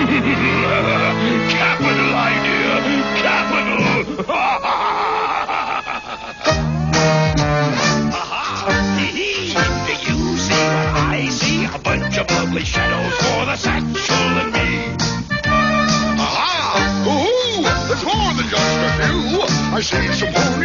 Capital idea! Capital! Do you see what I see? A bunch of lovely shadows for the satchel and me. Aha! Ooh! It's more than just a few. I see some